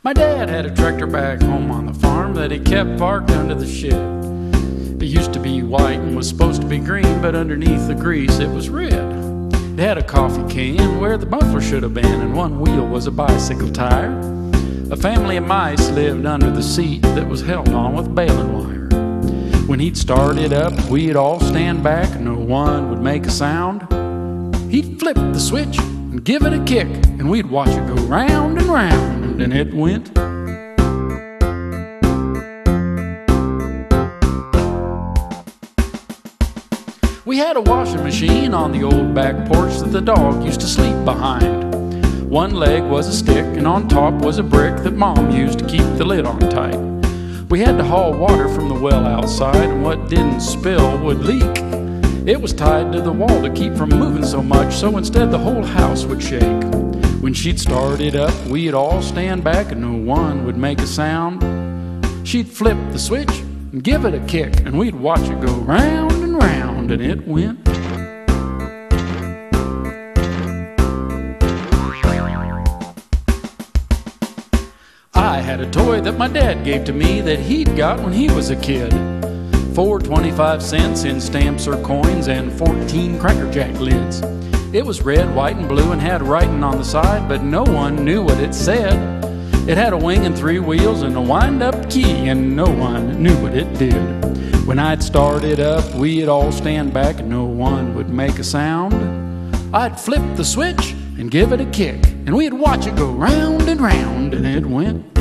My dad had a tractor back home on the farm that he kept parked under the shed. It used to be white and was supposed to be green, but underneath the grease it was red. It had a coffee can where the muffler should have been, and one wheel was a bicycle tire. A family of mice lived under the seat that was held on with baling wire. When he'd start it up, we'd all stand back, no one would make a sound. He'd flip the switch and give it a kick, and we'd watch it go round and round, and it went. We had a washing machine on the old back porch that the dog used to sleep behind. One leg was a stick, and on top was a brick that Mom used to keep the lid on tight. We had to haul water from the well outside, and what didn't spill would leak. It was tied to the wall to keep from moving so much, so instead the whole house would shake. When she'd start it up, we'd all stand back and no one would make a sound. She'd flip the switch and give it a kick, and we'd watch it go round and round, and it went. I had a toy that my dad gave to me that he'd got when he was a kid. 4 25-cents in stamps or coins and 14 Cracker Jack lids. It was red, white, and blue and had writing on the side, but no one knew what it said. It had a wing and 3 wheels and a wind-up key, and no one knew what it did. When I'd start it up, we'd all stand back and no one would make a sound. I'd flip the switch and give it a kick, and we'd watch it go round and round, and it went.